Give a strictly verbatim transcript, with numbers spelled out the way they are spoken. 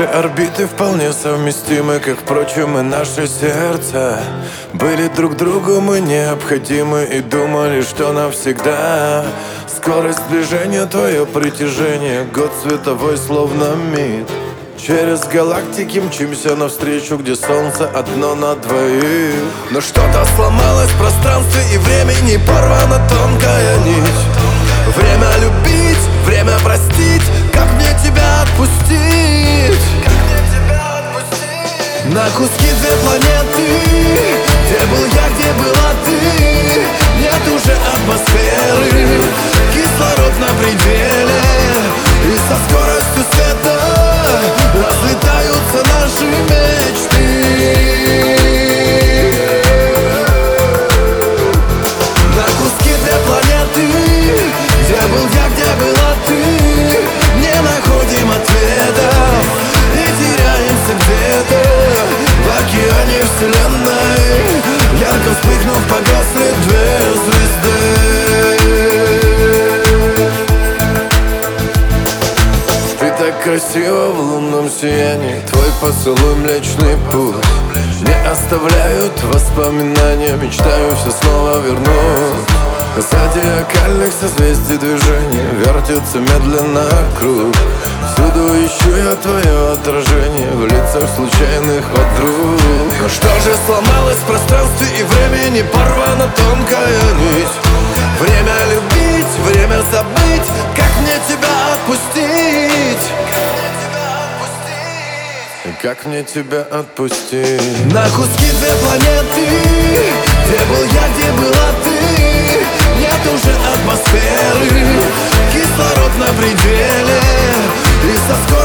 Наши орбиты вполне совместимы, как, впрочем, и наше сердце. Были друг другу мы необходимы и думали, что навсегда. Скорость движения, твое притяжение, год световой словно миг. Через галактики мчимся навстречу, где солнце одно на двоих. Но что-то сломалось в пространстве и времени, порвана тонкая нить. Время любить, время простить, как мне тебя отпустить? На куски две планеты, где был я, где была ты. Нет уже атмосферы, кислород на пределе. И со скоростью света разлетаются наши мечты. На куски две планеты, где был я, где была ты. Не находим ответов и теряемся где-то в океане вселенной. Ярко вспыхнув, погасли две звезды. Ты так красива в лунном сиянии, твой поцелуй млечный путь. Не оставляют воспоминания, мечтаю все снова вернуть. Зодиакальных созвездий движения вертится медленно круг. Всюду ищу я твое отражение в лицах случайных подруг. Но что же сломалось в пространстве и времени, порвана тонкая нить. Время любить, время забыть, как мне тебя отпустить? Как мне тебя отпустить? На куски две планеты, где был я, где была ты. Нет уже атмосферы, кислород на пределе. И со скоростью